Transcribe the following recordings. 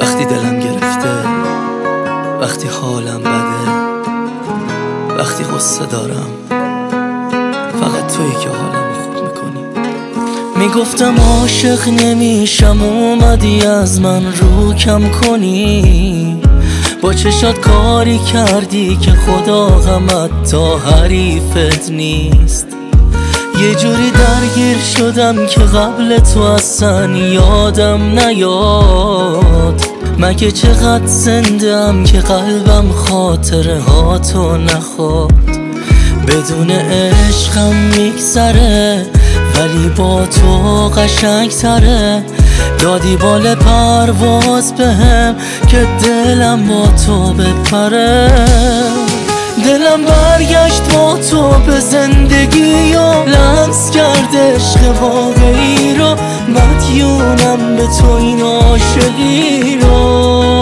وقتی دلم گرفته، وقتی حالم بده، وقتی غصه دارم، فقط تویی که حالم خوب میکنی. میگفتم عاشق نمیشم، اومدی از من رو کم کنی. با چشات کاری کردی که خدا غمت تا حریفت نیست. یه جوری درگیر شدم که قبل تو اصلا یادم نیاد. مگه چقدر زنده‌ام که قلبم خاطره ها تو نخواد. بدون عشقم میگذره، ولی با تو قشنگ تره. دادی بال پرواز بهم که دلم با تو بپره. دلم برگشت با تو به زندگی و لمس کرد عشق واقعی رو. مدیونم به تو این عاشقی رو.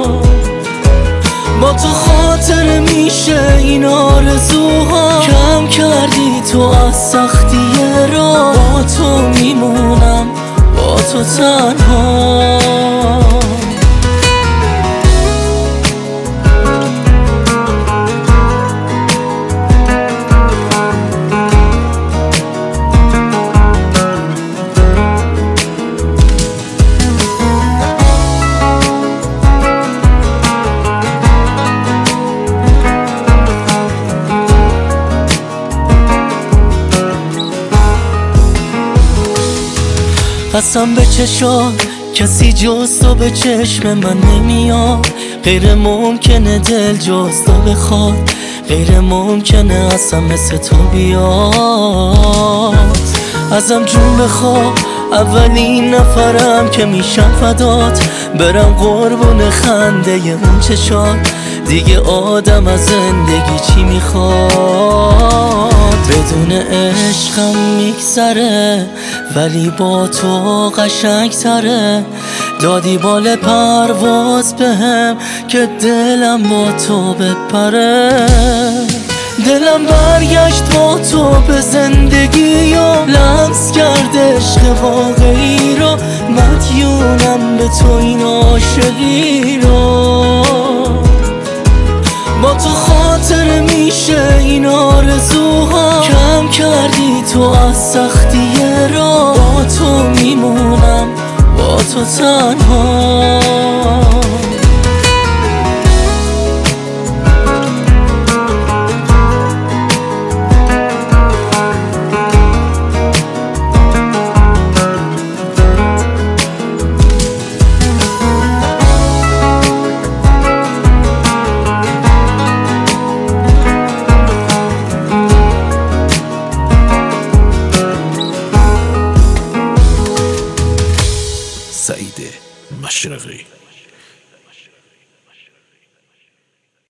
با تو خاطر میشه این آرزوها. کم کردی تو از سختی رو. با تو میمونم، با تو تنها. قسم به چشات کسی جز تو به چشم من نمیاد. غیر ممکنه دل جز تو بخواد، غیر ممکنه اصلا مثل تو بیاد. ازم جون بخواه، اولین نفرم که میشم فدات. برم قربون خنده اون چشات. دیگه آدم از زندگی چی میخواد؟ بدون عشقم میگذره، ولی با تو قشنگ تره. دادی بال پرواز بهم که دلم با تو بپره. دلم برگشت با تو به زندگی و لمس کرد عشق واقعی رو. مدیونم به تو این عاشقی رو. با تو خاطر میشه این آرزوها. کم کردی تو از سختی رو. با تو میمونم، با تو تنها. سعید مشرقی.